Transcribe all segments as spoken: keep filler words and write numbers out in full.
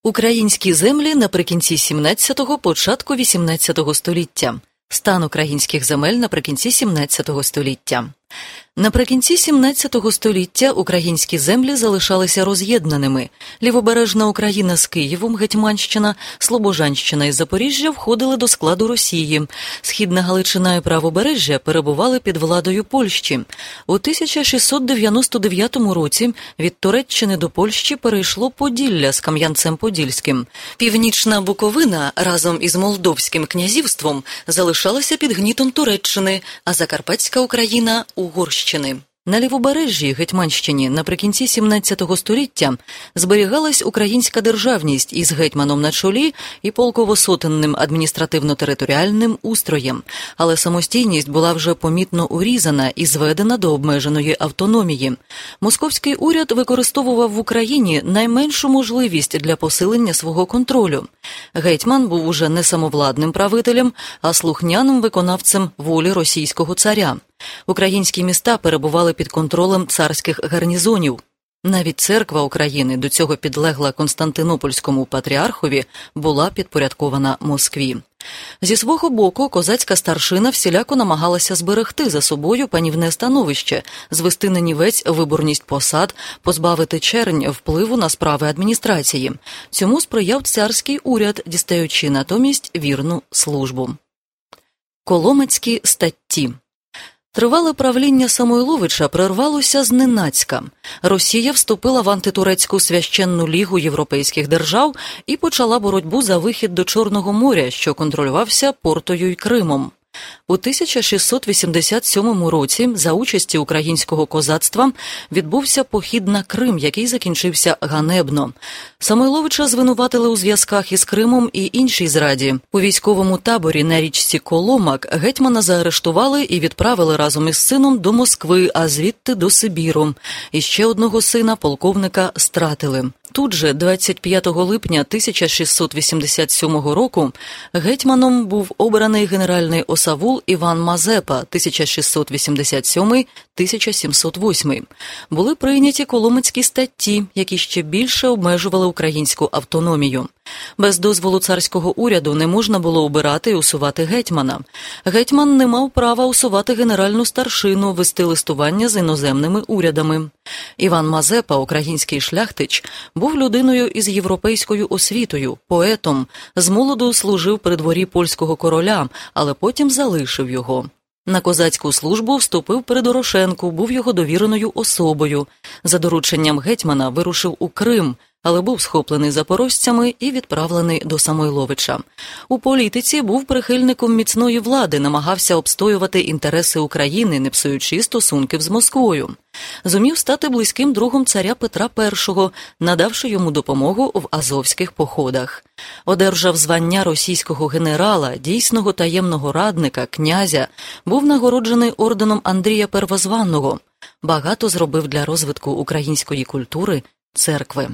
Українські землі наприкінці сімнадцятого – початку вісімнадцятого століття. Стан українських земель наприкінці сімнадцятого століття. Наприкінці сімнадцятого століття українські землі залишалися роз'єднаними. Лівобережна Україна з Києвом, Гетьманщина, Слобожанщина і Запоріжжя входили до складу Росії. Східна Галичина і Правобережжя перебували під владою Польщі. У тисяча шістсот дев'яносто дев'ятому році від Туреччини до Польщі перейшло Поділля з Кам'янцем-Подільським. Північна Буковина разом із Молдовським князівством залишалася під гнітом Туреччини, а Закарпатська Україна – Угорщини. На Лівобережжі, Гетьманщині, наприкінці сімнадцятого століття зберігалась українська державність із гетьманом на чолі і полково-сотенним адміністративно-територіальним устроєм, але самостійність була вже помітно урізана і зведена до обмеженої автономії. Московський уряд використовував в Україні найменшу можливість для посилення свого контролю. Гетьман був уже не самовладним правителем, а слухняним виконавцем волі російського царя. Українські міста перебували під контролем царських гарнізонів. Навіть церква України, до цього підлегла Константинопольському патріархові, була підпорядкована Москві. Зі свого боку, козацька старшина всіляко намагалася зберегти за собою панівне становище, звести на нівець виборність посад, позбавити чернь впливу на справи адміністрації. Цьому сприяв царський уряд, дістаючи натомість вірну службу. Коломацькі статті. Тривале правління Самойловича прервалося зненацька. Росія вступила в антитурецьку священну лігу європейських держав і почала боротьбу за вихід до Чорного моря, що контролювався Портою й Кримом. У тисяча шістсот вісімдесят сьомому році за участі українського козацтва відбувся похід на Крим, який закінчився ганебно. Самойловича звинуватили у зв'язках із Кримом і іншій зраді. У військовому таборі на річці Коломак гетьмана заарештували і відправили разом із сином до Москви, а звідти до Сибіру. І ще одного сина, полковника, стратили. Тут же, двадцять п'ятого липня тисяча шістсот вісімдесят сьомого року, гетьманом був обраний генеральний осавул Іван Мазепа тисяча шістсот вісімдесят сьомий - тисяча сімсот восьмий. Були прийняті Коломацькі статті, які ще більше обмежували українську автономію. Без дозволу царського уряду не можна було обирати і усувати гетьмана. Гетьман не мав права усувати генеральну старшину, вести листування з іноземними урядами. Іван Мазепа, український шляхтич, був людиною із європейською освітою, поетом, змолоду служив при дворі польського короля, але потім залишив його. На козацьку службу вступив при Дорошенку, був його довіреною особою. За дорученням гетьмана вирушив у Крим, але був схоплений запорожцями і відправлений до Самойловича. У політиці був прихильником міцної влади, намагався обстоювати інтереси України, не псуючи стосунків з Москвою. Зумів стати близьким другом царя Петра І, надавши йому допомогу в азовських походах. Одержав звання російського генерала, дійсного таємного радника, князя, був нагороджений орденом Андрія Первозванного. Багато зробив для розвитку української культури, церкви.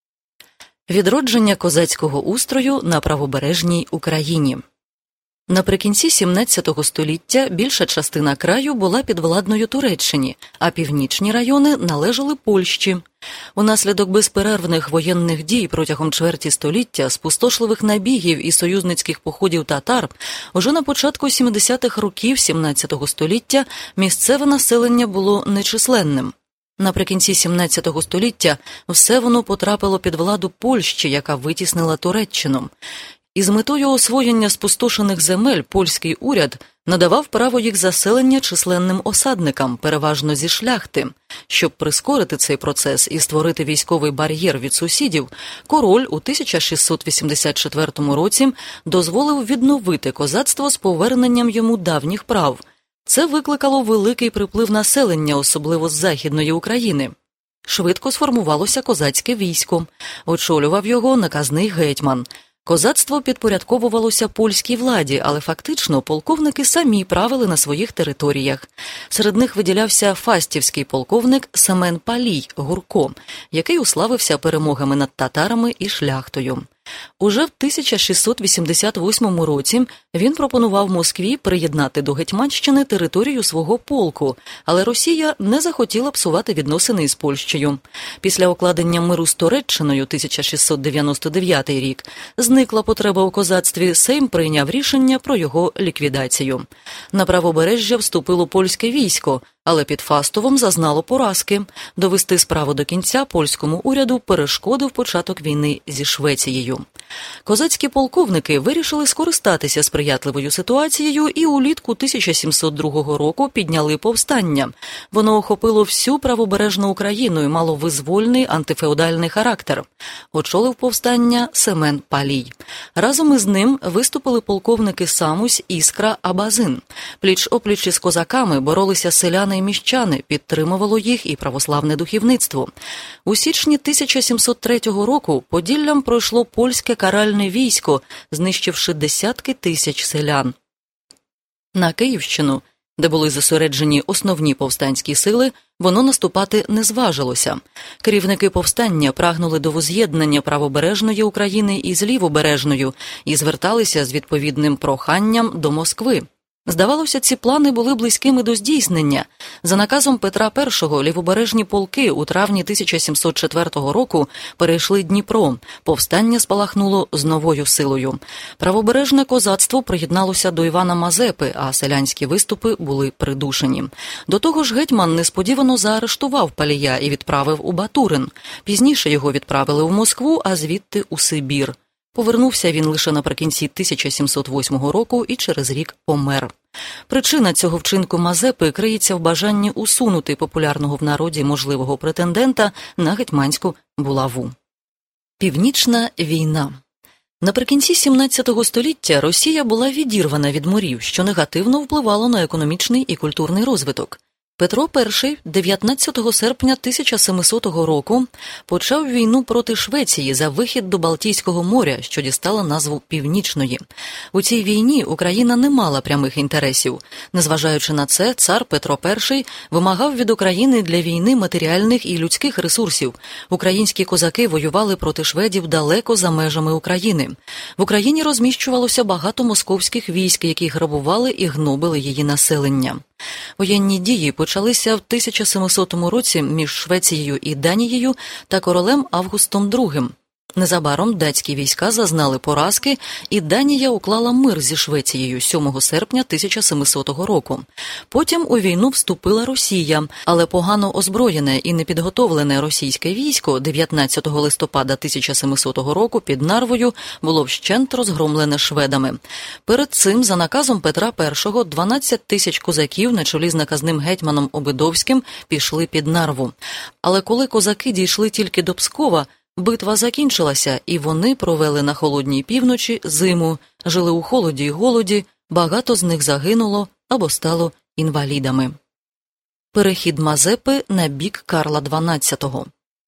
Відродження козацького устрою на правобережній Україні. Наприкінці сімнадцятого століття більша частина краю була підвладною Туреччині, а північні райони належали Польщі. Унаслідок безперервних воєнних дій протягом чверті століття, спустошливих набігів і союзницьких походів татар, уже на початку сімдесятих років сімнадцятого століття місцеве населення було нечисленним. Наприкінці сімнадцятого століття все воно потрапило під владу Польщі, яка витіснила Туреччину. Із метою освоєння спустошених земель польський уряд надавав право їх заселення численним осадникам, переважно зі шляхти. Щоб прискорити цей процес і створити військовий бар'єр від сусідів, король у тисяча шістсот вісімдесят четвертому році дозволив відновити козацтво з поверненням йому давніх прав. Це викликало великий приплив населення, особливо з Західної України. Швидко сформувалося козацьке військо. Очолював його наказний гетьман. Козацтво підпорядковувалося польській владі, але фактично полковники самі правили на своїх територіях. Серед них виділявся фастівський полковник Семен Палій Гурко, який уславився перемогами над татарами і шляхтою. Уже в тисяча шістсот вісімдесят восьмому році він пропонував Москві приєднати до Гетьманщини територію свого полку, але Росія не захотіла псувати відносини із Польщею. Після укладення миру з Туреччиною тисяча шістсот дев'яносто дев'ятий рік зникла потреба у козацтві, Сейм прийняв рішення про його ліквідацію. На правобережжя вступило польське військо, але під Фастовом зазнало поразки. Довести справу до кінця польському уряду перешкодив початок війни зі Швецією. Козацькі полковники вирішили скористатися сприятливою ситуацією і улітку тисяча сімсот другого року підняли повстання. Воно охопило всю правобережну Україну і мало визвольний антифеодальний характер. Очолив повстання Семен Палій. Разом із ним виступили полковники Самусь, Іскра, Абазин. Пліч-опліч із козаками боролися селяни і міщани, підтримувало їх і православне духовництво. У січні тисяча сімсот третього року Поділлям пройшло польське каральне військо, знищивши десятки тисяч селян. На Київщину, де були зосереджені основні повстанські сили, воно наступати не зважилося. Керівники повстання прагнули до воз'єднання правобережної України із лівобережною і зверталися з відповідним проханням до Москви. Здавалося, ці плани були близькими до здійснення. За наказом Петра Першого лівобережні полки у травні тисяча сімсот четвертого року перейшли Дніпро. Повстання спалахнуло з новою силою. Правобережне козацтво приєдналося до Івана Мазепи, а селянські виступи були придушені. До того ж гетьман несподівано заарештував Палія і відправив у Батурин. Пізніше його відправили в Москву, а звідти у Сибір. Повернувся він лише наприкінці тисяча сімсот восьмого року і через рік помер. Причина цього вчинку Мазепи криється в бажанні усунути популярного в народі можливого претендента на гетьманську булаву. Північна війна. Наприкінці сімнадцятого століття Росія була відірвана від морів, що негативно впливало на економічний і культурний розвиток. Петро І дев'ятнадцятого серпня тисяча семисотого року почав війну проти Швеції за вихід до Балтійського моря, що дістала назву Північної. У цій війні Україна не мала прямих інтересів. Незважаючи на це, цар Петро І вимагав від України для війни матеріальних і людських ресурсів. Українські козаки воювали проти шведів далеко за межами України. В Україні розміщувалося багато московських військ, які грабували і гнобили її населення. Воєнні дії почалися в тисяча семисотому році між Швецією і Данією та королем Августом другим. Незабаром датські війська зазнали поразки, і Данія уклала мир зі Швецією сьомого серпня тисяча семисотого року. Потім у війну вступила Росія, але погано озброєне і непідготовлене російське військо дев'ятнадцятого листопада тисяча семисотого року під Нарвою було вщент розгромлене шведами. Перед цим, за наказом Петра І, дванадцять тисяч козаків на чолі з наказним гетьманом Обидовським пішли під Нарву. Але коли козаки дійшли тільки до Пскова, битва закінчилася, і вони провели на холодній півночі зиму, жили у холоді й голоді, багато з них загинуло або стало інвалідами. Перехід Мазепи на бік Карла дванадцятого.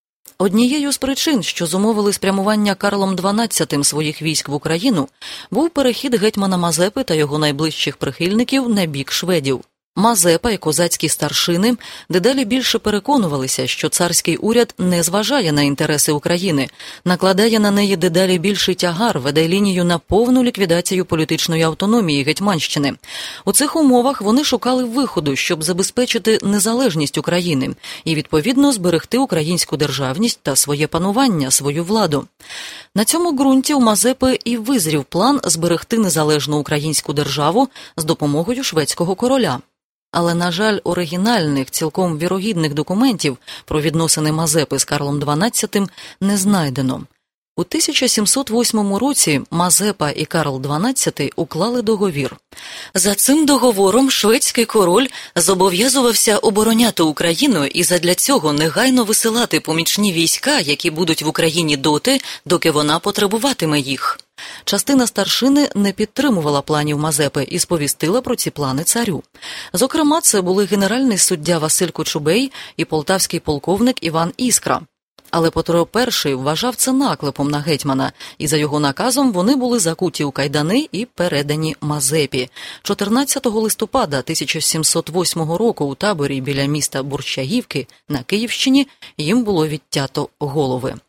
Однією з причин, що зумовили спрямування Карлом дванадцятим своїх військ в Україну, був перехід гетьмана Мазепи та його найближчих прихильників на бік шведів. Мазепа і козацькі старшини дедалі більше переконувалися, що царський уряд не зважає на інтереси України, накладає на неї дедалі більший тягар, веде лінію на повну ліквідацію політичної автономії Гетьманщини. У цих умовах вони шукали виходу, щоб забезпечити незалежність України і, відповідно, зберегти українську державність та своє панування, свою владу. На цьому ґрунті у Мазепи і визрів план зберегти незалежну українську державу з допомогою шведського короля. Але, на жаль, оригінальних, цілком вірогідних документів про відносини Мазепи з Карлом дванадцятим не знайдено. У тисяча сімсот восьмому році Мазепа і Карл дванадцятий уклали договір. За цим договором шведський король зобов'язувався обороняти Україну і задля цього негайно висилати помічні війська, які будуть в Україні доти, доки вона потребуватиме їх. Частина старшини не підтримувала планів Мазепи і сповістила про ці плани царю. Зокрема, це були генеральний суддя Василь Кочубей і полтавський полковник Іван Іскра. Але Петро І вважав це наклепом на гетьмана, і за його наказом вони були закуті у кайдани і передані Мазепі. чотирнадцятого листопада тисяча сімсот восьмого року у таборі біля міста Борщагівки на Київщині їм було відтято голови.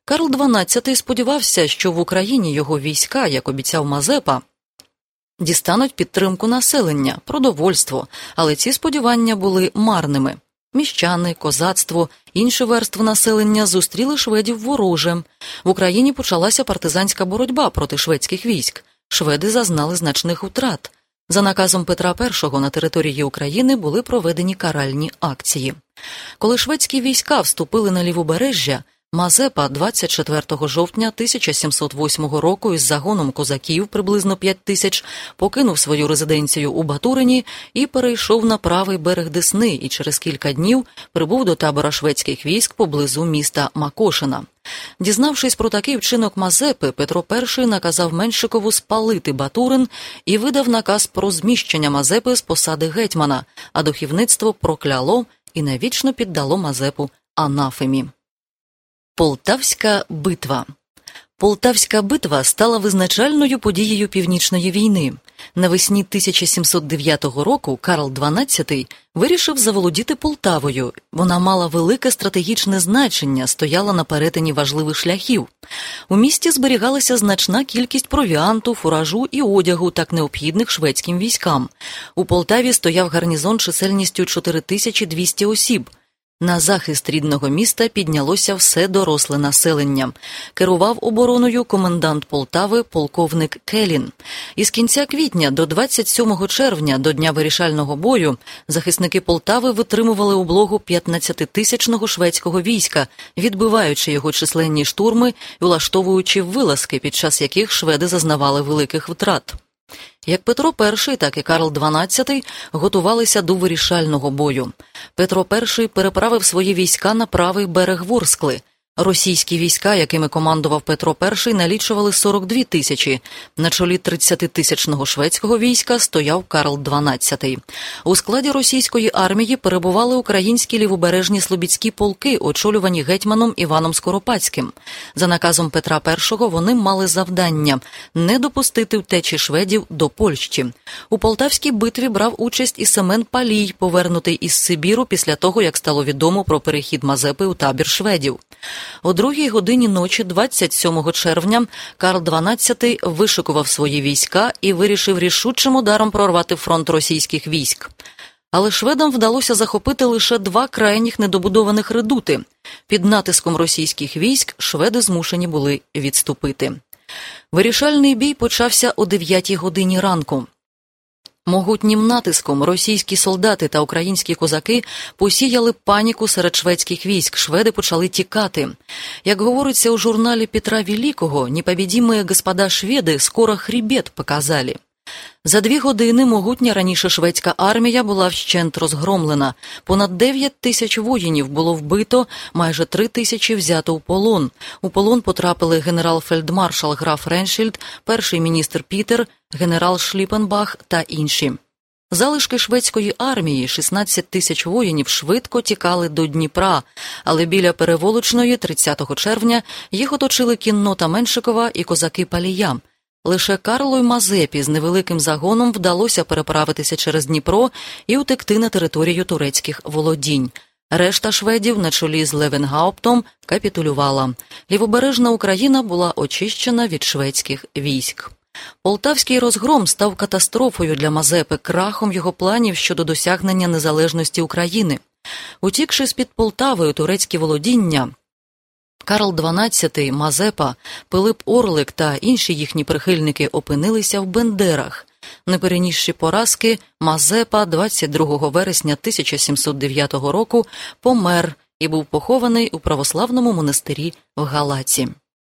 Карл дванадцятий сподівався, що в Україні його війська, як обіцяв Мазепа, дістануть підтримку населення, продовольство, але ці сподівання були марними. Міщани, козацтво, інші верстви населення зустріли шведів ворожим. В Україні почалася партизанська боротьба проти шведських військ. Шведи зазнали значних втрат. За наказом Петра І на території України були проведені каральні акції. Коли шведські війська вступили на Лівобережжя, Мазепа двадцять четвертого жовтня тисяча сімсот восьмого року із загоном козаків, приблизно п'ять тисяч, покинув свою резиденцію у Батурині і перейшов на правий берег Десни і через кілька днів прибув до табора шведських військ поблизу міста Макошина. Дізнавшись про такий вчинок Мазепи, Петро І наказав Меншикову спалити Батурин і видав наказ про зміщення Мазепи з посади гетьмана, а духовництво прокляло і навічно піддало Мазепу анафемі. Полтавська битва. Полтавська битва стала визначальною подією Північної війни. Навесні тисяча сімсот дев'ятого року Карл дванадцятий вирішив заволодіти Полтавою. Вона мала велике стратегічне значення, стояла на перетині важливих шляхів. У місті зберігалася значна кількість провіанту, фуражу і одягу, так необхідних шведським військам. У Полтаві стояв гарнізон чисельністю чотири тисячі двісті осіб. На захист рідного міста піднялося все доросле населення. Керував обороною комендант Полтави полковник Келін. Із кінця квітня до двадцять сьомого червня, до дня вирішального бою, захисники Полтави витримували облогу п'ятнадцятитисячного шведського війська, відбиваючи його численні штурми і влаштовуючи вилазки, під час яких шведи зазнавали великих втрат. Як Петро І, так і Карл дванадцятий готувалися до вирішального бою. Петро І переправив свої війська на правий берег Ворскли. Російські війська, якими командував Петро І, налічували сорок дві тисячі. На чолі тридцятитисячного шведського війська стояв Карл дванадцятий. У складі російської армії перебували українські лівобережні слобідські полки, очолювані гетьманом Іваном Скоропадським. За наказом Петра І вони мали завдання – не допустити втечі шведів до Польщі. У Полтавській битві брав участь і Семен Палій, повернутий із Сибіру після того, як стало відомо про перехід Мазепи у табір шведів. О другій годині ночі двадцять сьомого червня Карл дванадцятий вишикував свої війська і вирішив рішучим ударом прорвати фронт російських військ. Але шведам вдалося захопити лише два крайніх недобудованих редути. Під натиском російських військ шведи змушені були відступити. Вирішальний бій почався о дев'ятій годині ранку. Могутнім натиском російські солдати та українські козаки посіяли паніку серед шведських військ, шведи почали тікати. Як говориться у журналі Петра Великого, «Непобедимые господа шведи скоро хребет показали». За дві години могутня раніше шведська армія була вщент розгромлена. Понад дев'ять тисяч воїнів було вбито, майже три тисячі взято у полон. У полон потрапили генерал-фельдмаршал граф Реншільд, перший міністр Пітер, генерал Шліпенбах та інші. Залишки шведської армії, шістнадцять тисяч воїнів, швидко тікали до Дніпра, але біля Переволочної тридцятого червня їх оточили кіннота Меншикова і козаки Палія. Лише Карлу й Мазепі з невеликим загоном вдалося переправитися через Дніпро і утекти на територію турецьких володінь. Решта шведів на чолі з Левенгауптом капітулювала. Лівобережна Україна була очищена від шведських військ. Полтавський розгром став катастрофою для Мазепи, крахом його планів щодо досягнення незалежності України. Утікши з-під Полтави у турецькі володіння, Карл дванадцятий, Мазепа, Пилип Орлик та інші їхні прихильники опинилися в Бендерах. Не перенісши поразки, Мазепа двадцять другого вересня тисяча сімсот дев'ятого року помер і був похований у православному монастирі в Галаці.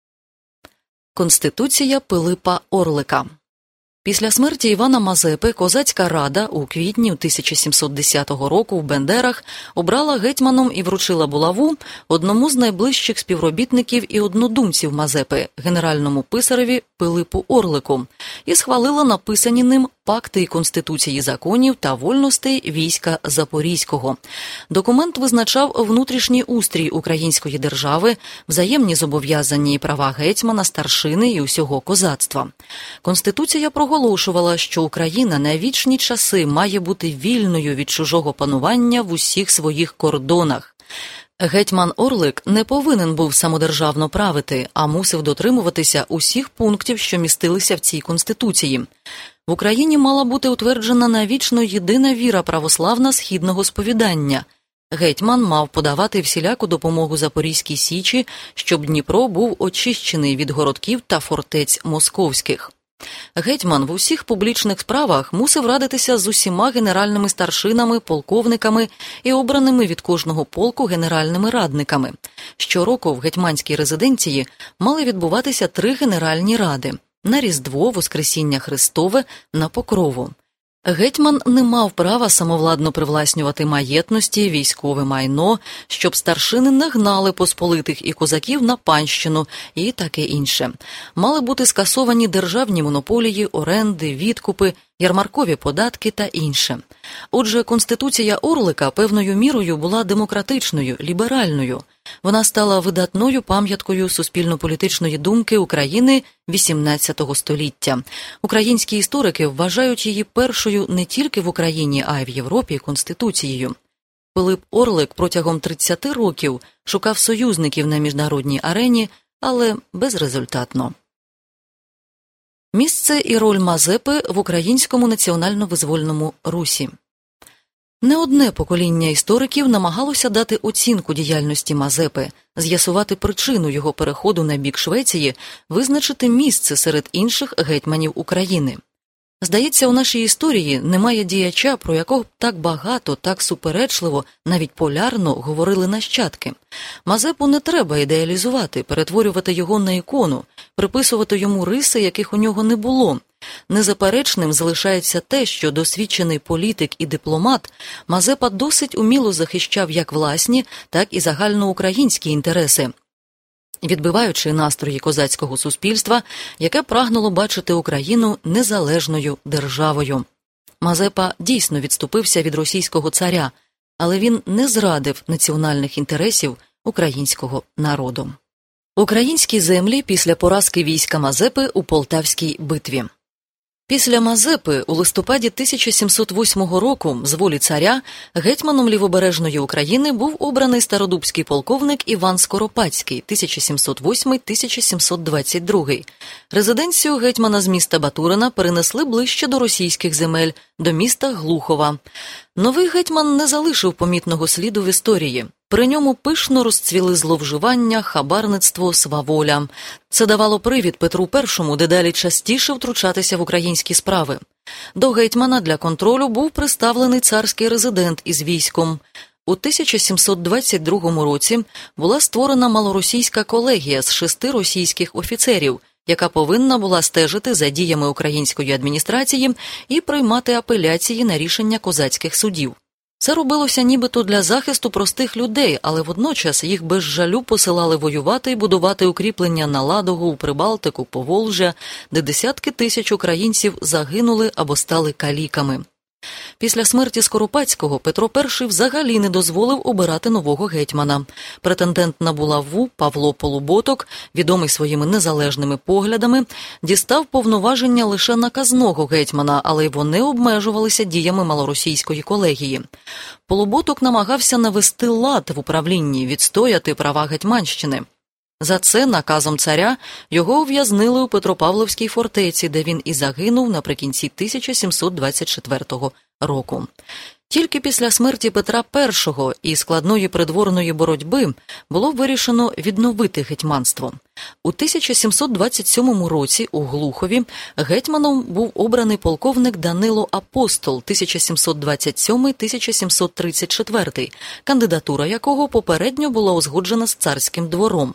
Конституція Пилипа Орлика. Після смерті Івана Мазепи Козацька рада у квітні тисяча сімсот десятого року в Бендерах обрала гетьманом і вручила булаву одному з найближчих співробітників і однодумців Мазепи, генеральному писареві Пилипу Орлику, і схвалила написані ним пакти і конституції законів та вольностей війська Запорізького. Документ визначав внутрішній устрій української держави, взаємні зобов'язання і права гетьмана, старшини і усього козацтва. Конституція проголошувала, що Україна на вічні часи має бути вільною від чужого панування в усіх своїх кордонах. Гетьман Орлик не повинен був самодержавно правити, а мусив дотримуватися усіх пунктів, що містилися в цій конституції. В Україні мала бути утверджена навічно єдина віра православна східного сповідання. Гетьман мав подавати всіляку допомогу Запорізькій Січі, щоб Дніпро був очищений від городків та фортець московських. Гетьман в усіх публічних справах мусив радитися з усіма генеральними старшинами, полковниками і обраними від кожного полку генеральними радниками. Щороку в гетьманській резиденції мали відбуватися три генеральні ради – на Різдво, Воскресіння Христове, на Покрову. Гетьман не мав права самовладно привласнювати маєтності, військове майно, щоб старшини не гнали посполитих і козаків на панщину і таке інше. Мали бути скасовані державні монополії, оренди, відкупи, ярмаркові податки та інше. Отже, Конституція Орлика певною мірою була демократичною, ліберальною. Вона стала видатною пам'яткою суспільно-політичної думки України вісімнадцятого століття. Українські історики вважають її першою не тільки в Україні, а й в Європі Конституцією. Пилип Орлик протягом тридцяти років шукав союзників на міжнародній арені, але безрезультатно. Місце і роль Мазепи в українському національно-визвольному русі. Не одне покоління істориків намагалося дати оцінку діяльності Мазепи, з'ясувати причину його переходу на бік Швеції, визначити місце серед інших гетьманів України. Здається, у нашій історії немає діяча, про якого так багато, так суперечливо, навіть полярно говорили нащадки. Мазепу не треба ідеалізувати, перетворювати його на ікону, приписувати йому риси, яких у нього не було. Незаперечним залишається те, що досвідчений політик і дипломат Мазепа досить уміло захищав як власні, так і загальноукраїнські інтереси, відбиваючи настрої козацького суспільства, яке прагнуло бачити Україну незалежною державою. Мазепа дійсно відступився від російського царя, але він не зрадив національних інтересів українського народу. Українські землі після поразки війська Мазепи у Полтавській битві. Після Мазепи у листопаді тисяча сімсот восьмого року з волі царя гетьманом Лівобережної України був обраний стародубський полковник Іван Скоропадський тисяча сімсот восьмий — тисяча сімсот двадцять другий. Резиденцію гетьмана з міста Батурина перенесли ближче до російських земель, до міста Глухова. Новий гетьман не залишив помітного сліду в історії. При ньому пишно розцвіли зловживання, хабарництво, сваволя. Це давало привід Петру І дедалі частіше втручатися в українські справи. До гетьмана для контролю був приставлений царський резидент із військом. У тисяча сімсот двадцять другому році була створена малоросійська колегія з шести російських офіцерів, яка повинна була стежити за діями української адміністрації і приймати апеляції на рішення козацьких судів. Це робилося нібито для захисту простих людей, але водночас їх без жалю посилали воювати і будувати укріплення на Ладогу, у Прибалтику, Поволжя, де десятки тисяч українців загинули або стали каліками. Після смерті Скоропадського Петро І взагалі не дозволив обирати нового гетьмана. Претендент на булаву Павло Полуботок, відомий своїми незалежними поглядами, дістав повноваження лише наказного гетьмана, але й вони обмежувалися діями малоросійської колегії. Полуботок намагався навести лад в управлінні, відстояти права Гетьманщини. За це наказом царя його ув'язнили у Петропавловській фортеці, де він і загинув наприкінці тисяча сімсот двадцять четвертого року. Тільки після смерті Петра І і складної придворної боротьби було вирішено відновити гетьманство. У тисяча сімсот двадцять сьомому році у Глухові гетьманом був обраний полковник Данило Апостол тисяча сімсот двадцять сьомий — тисяча сімсот тридцять четвертий, кандидатура якого попередньо була узгоджена з царським двором.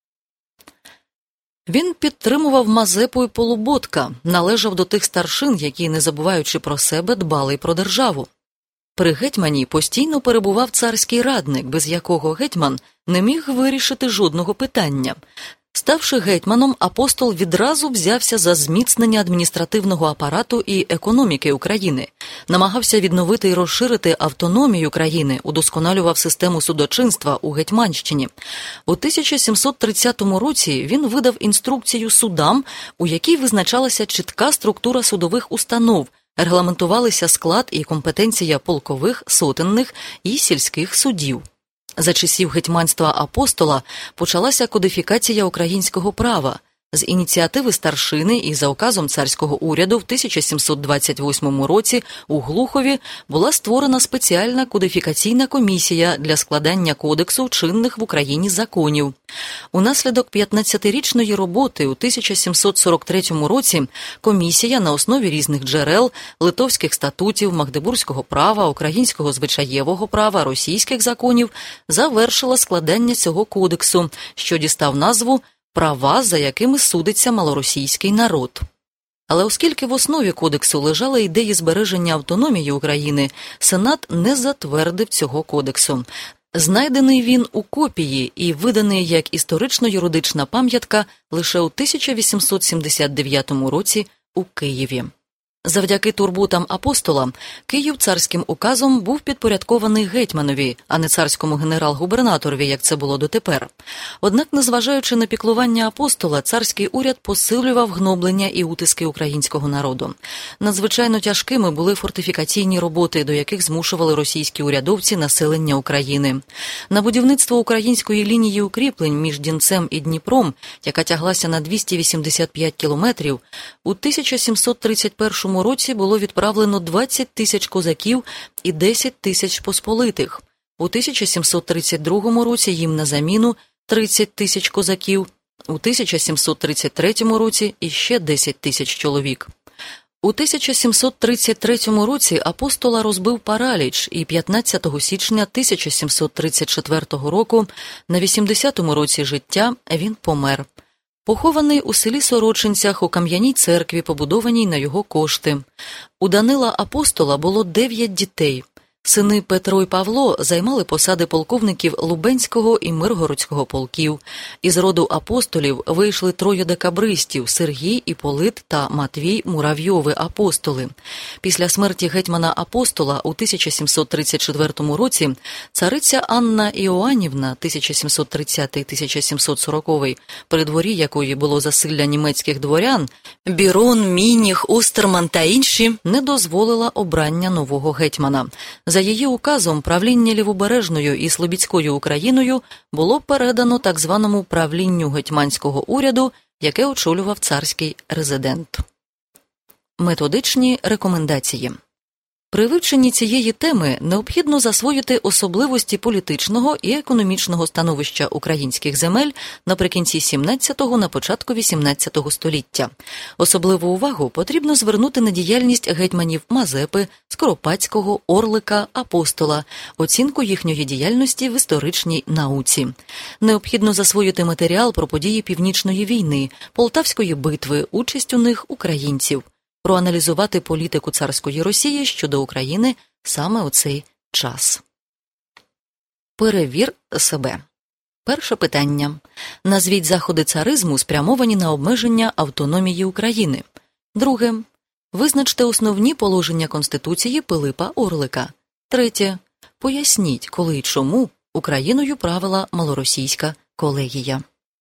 Він підтримував Мазепу і Полуботка, належав до тих старшин, які, не забуваючи про себе, дбали й про державу. При гетьмані постійно перебував царський радник, без якого гетьман не міг вирішити жодного питання. Ставши гетьманом, Апостол відразу взявся за зміцнення адміністративного апарату і економіки України, намагався відновити і розширити автономію країни, удосконалював систему судочинства у Гетьманщині. У тисяча сімсот тридцятому році він видав інструкцію судам, у якій визначалася чітка структура судових установ, регламентувалися склад і компетенція полкових, сотенних і сільських судів. За часів гетьманства Апостола почалася кодифікація українського права. З ініціативи старшини і за указом царського уряду в тисяча сімсот двадцять восьмому році у Глухові була створена спеціальна кодифікаційна комісія для складання кодексу чинних в Україні законів. Унаслідок п'ятнадцятирічної роботи у тисяча сімсот сорок третьому році комісія на основі різних джерел, литовських статутів, магдебурзького права, українського звичаєвого права, російських законів завершила складання цього кодексу, що дістав назву «Права, за якими судиться малоросійський народ». Але оскільки в основі кодексу лежали ідеї збереження автономії України, Сенат не затвердив цього кодексу. Знайдений він у копії і виданий як історично-юридична пам'ятка лише у тисяча вісімсот сімдесят дев'ятому році у Києві. Завдяки турботам Апостола Київ царським указом був підпорядкований гетьманові, а не царському генерал-губернаторові, як це було дотепер. Однак, незважаючи на піклування Апостола, царський уряд посилював гноблення і утиски українського народу. Надзвичайно тяжкими були фортифікаційні роботи, до яких змушували російські урядовці населення України. На будівництво української лінії укріплень між Дінцем і Дніпром, яка тяглася на двісті вісімдесят п'ять кілометрів, у тисяча сімсот тридцять першому році було відправлено двадцять тисяч козаків і десять тисяч посполитих. У тисяча сімсот тридцять другому році їм на заміну тридцять тисяч козаків, у тисяча сімсот тридцять третьому році іще десять тисяч чоловік. У тисяча сімсот тридцять третьому році Апостола розбив параліч, і п'ятнадцятого січня тисяча сімсот тридцять четвертого року, на вісімдесятому році життя, він помер. Похований у селі Сорочинцях у кам'яній церкві, побудованій на його кошти. У Данила Апостола було дев'ять дітей. Сини Петро і Павло займали посади полковників Лубенського і Миргородського полків. Із роду апостолів вийшли троє декабристів – Сергій, Іполит та Матвій Муравйови апостоли. Після смерті гетьмана Апостола у тисяча сімсот тридцять четвертому році цариця Анна Іоанівна тисяча сімсот тридцятий - тисяча сімсот сорокий, при дворі якої було засилля німецьких дворян, Бірон, Мініх, Остерман та інші, не дозволила обрання нового гетьмана. За її указом правління Лівобережною і Слобідською Україною було передано так званому правлінню гетьманського уряду, яке очолював царський резидент. Методичні рекомендації. При вивченні цієї теми необхідно засвоїти особливості політичного і економічного становища українських земель наприкінці сімнадцятого – на початку вісімнадцятого століття. Особливу увагу потрібно звернути на діяльність гетьманів Мазепи, Скоропадського, Орлика, Апостола, оцінку їхньої діяльності в історичній науці. Необхідно засвоїти матеріал про події Північної війни, Полтавської битви, участь у них українців. Проаналізувати політику царської Росії щодо України саме у цей час. Перевір себе. Перше питання. Назвіть заходи царизму, спрямовані на обмеження автономії України. Друге. Визначте основні положення Конституції Пилипа Орлика. Третє. Поясніть, коли і чому Україною правила малоросійська колегія.